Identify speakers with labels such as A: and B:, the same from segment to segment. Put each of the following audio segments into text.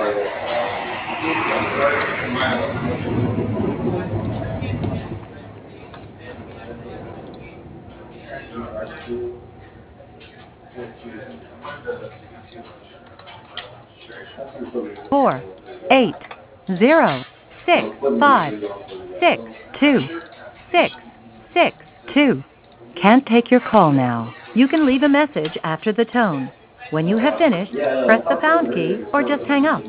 A: Four, 8, 0, 6, 5, 6, 2, 6, 6, 2. Can't take your call now. You can leave a message after the tone. When you have finished, press the pound key or just hang up.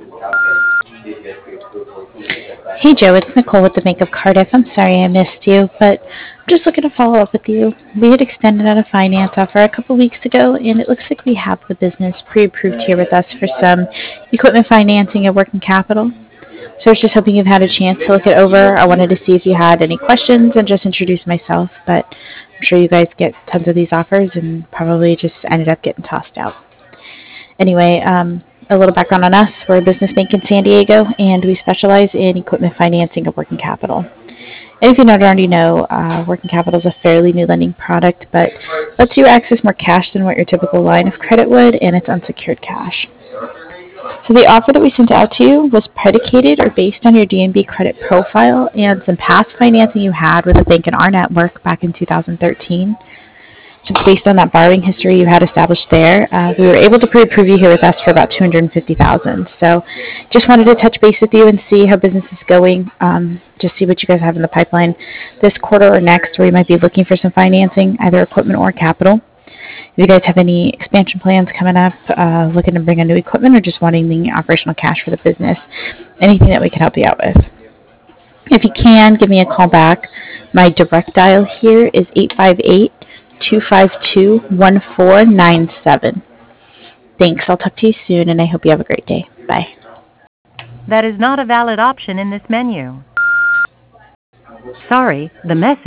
B: Hey Joe, it's Nicole with the Bank of Cardiff. I'm sorry I missed you, but I'm just looking to follow up with you. We had extended out a finance offer a couple weeks ago, and it looks like we have the business pre-approved here with us for some equipment financing and working capital. So I was just hoping you've had a chance to look it over. I wanted to see if you had any questions and just introduce myself, but I'm sure you guys get tons of these offers and probably just ended up getting tossed out. Anyway, a little background on us. We're a business bank in San Diego, and we specialize in equipment financing and working capital. And if you don't already know, working capital is a fairly new lending product, but lets you access more cash than what your typical line of credit would, and it's unsecured cash. So the offer that we sent out to you was predicated or based on your DNB credit profile and some past financing you had with a bank in our network back in 2013. Just based on that borrowing history you had established there, we were able to pre-approve you here with us for about $250,000. So, just wanted to touch base with you and see how business is going. Just see what you guys have in the pipeline this quarter or next, where you might be looking for some financing, either equipment or capital. If you guys have any expansion plans coming up, looking to bring on new equipment, or just wanting the operational cash for the business, anything that we can help you out with. If you can, give me a call back. My direct dial here is 858-252-1497. Thanks. I'll talk to you soon, and I hope you have a great day. Bye.
A: That is not a valid option in this menu. Sorry, the message